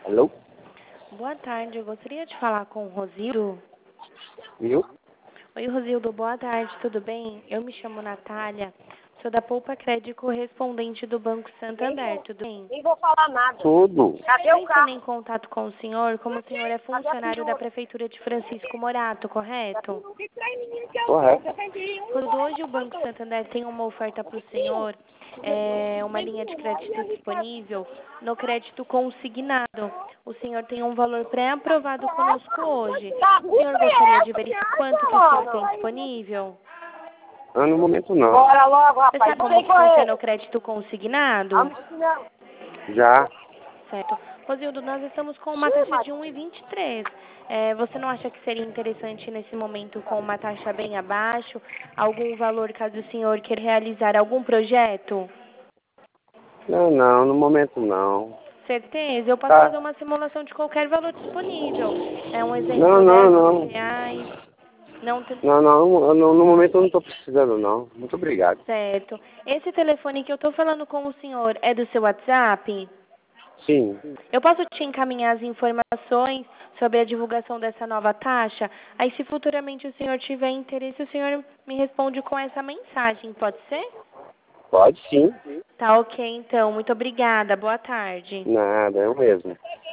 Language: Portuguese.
Alô? Boa tarde, eu gostaria de falar com o Rosildo. Viu? Oi, Rosildo, boa tarde, tudo bem? Eu me chamo Natália, sou da Poupa Crédito correspondente do Banco Santander, tudo bem? Nem vou falar nada. Tudo. Cadê Estou o entrando carro? em contato com o senhor, como o senhor é funcionário da Prefeitura de Francisco Morato, correto? Correto. Quando hoje o Banco Santander tem uma oferta para o senhor, uma linha de crédito disponível no crédito consignado. O senhor tem um valor pré-aprovado conosco hoje. O senhor gostaria de verificar quanto que o senhor tem disponível? No momento não. Bora logo, Você rapaz. sabe como que funciona o crédito consignado? Já. Certo. Rosildo, nós estamos com uma taxa de 1,23. Você não acha que seria interessante nesse momento com uma taxa bem abaixo, algum valor caso o senhor queira realizar algum projeto? Não, no momento não. Certeza, eu posso Tá. fazer uma simulação de qualquer valor disponível. É um exemplo, Não. R$ 10. Não, No momento eu não estou precisando não. Muito obrigado. certo. Esse telefone que eu estou falando com o senhor é do seu WhatsApp? Sim. Eu posso te encaminhar as informações sobre a divulgação dessa nova taxa? Aí, se futuramente o senhor tiver interesse, o senhor me responde com essa mensagem, pode ser? Pode sim. Tá ok, então. Muito obrigada. Boa tarde. Nada, eu mesmo.